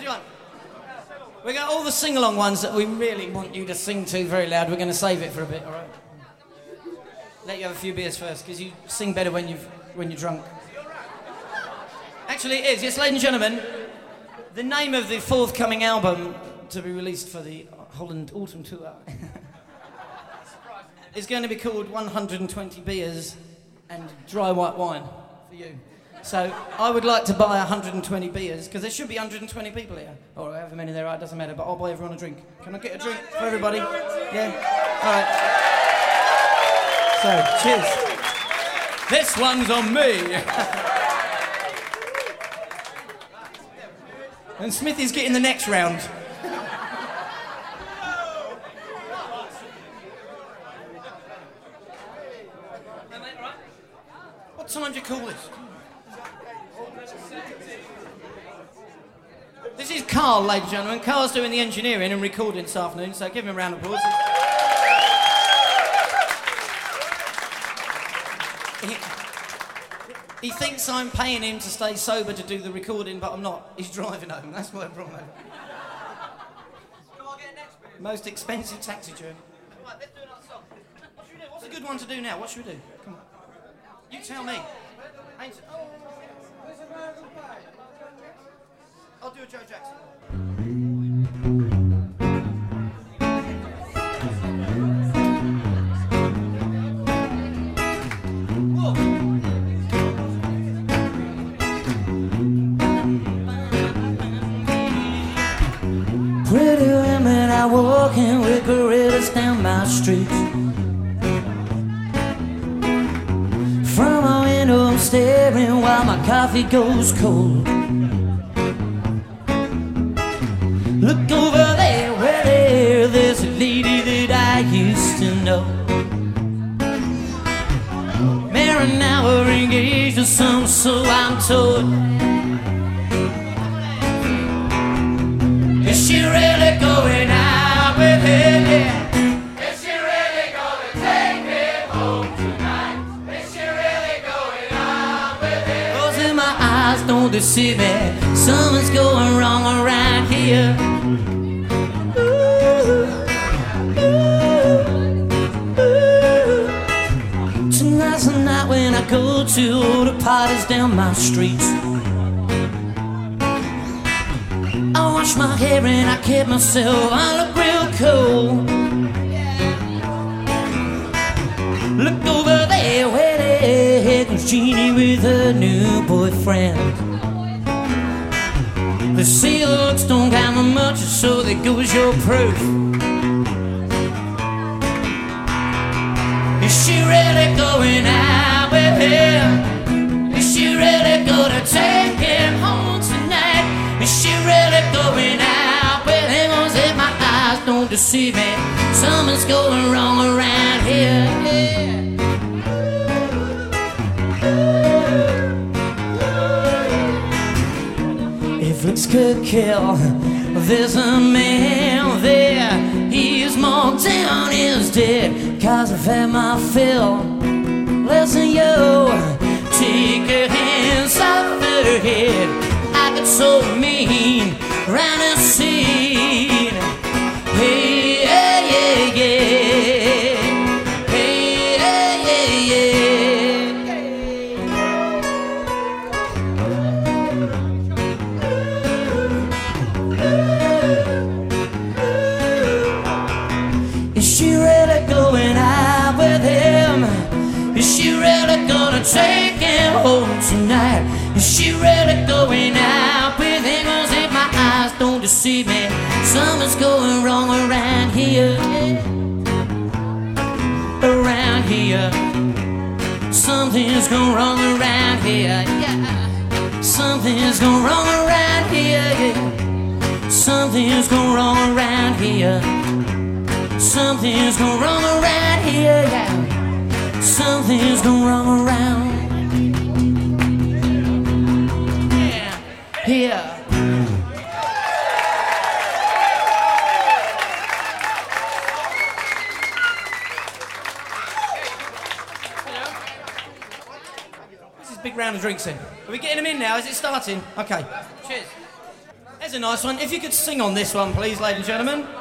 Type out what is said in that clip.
do you want? We got all the sing-along ones that we really want you to sing to very loud. We're going to save it for a bit, all right? Let you have a few beers first, because you sing better when you're drunk. Actually, it is. Yes, ladies and gentlemen, the name of the forthcoming album to be released for the Holland Autumn Tour is going to be called 120 Beers and Dry White Wine for you. So I would like to buy 120 beers, because there should be 120 people here. Or however many there are, it doesn't matter, but I'll buy everyone a drink. Can I get a drink for everybody? Yeah? All right. So, cheers. This one's on me. And Smithy's getting the next round. What time do you call this? This is Carl, ladies and gentlemen. Carl's doing the engineering and recording this afternoon, so give him a round of applause. He thinks I'm paying him to stay sober to do the recording, but I'm not. He's driving home. That's what I brought home. Most expensive taxi journey. Right, let's do another song. What should we do? What's a good one to do now? What should we do? Come on. You tell me. I'll do a Joe Jackson. Pretty women are walking with gorillas down my street. From a window I'm staring while my coffee goes cold. Look over there, where there's a lady that I used to know. Married now, we're engaged to some, so I'm told. Is she really going out with him? Yeah. Is she really gonna take him home tonight? Is she really going out with him? Close in my eyes, don't deceive me. Something's going wrong around here. Tonight's the night when I go to all the parties down my street. I wash my hair and I keep myself, I look real cool. Look over there, where the heck was Jeannie with her new boyfriend? They say looks don't count for much, so there goes your proof. Is she really going out with him? Is she really gonna take him home tonight? Is she really going out with him? Cause if my eyes don't deceive me, something's going wrong around here. If looks could kill, there's a man there. He's marked down, he's dead. Cause I've had my fill. Listen, yo, take her hands off her head. I got so mean, round the scene. Hey, yeah, yeah, yeah. Hey, yeah, yeah, yeah. Is she really going out with him? Is she really gonna take him home tonight? Is she really going out with him? Cause if my eyes don't deceive me, something's going wrong around here. Around here. Something's going wrong around here. Yeah. Something's going wrong around here. Yeah. Something's going wrong around here. Something's going wrong around here. Yeah. Something's going wrong around here. This is a big round of drinks in. Are we getting them in now? Is it starting? Okay. Cheers. There's a nice one. If you could sing on this one, please, ladies and gentlemen.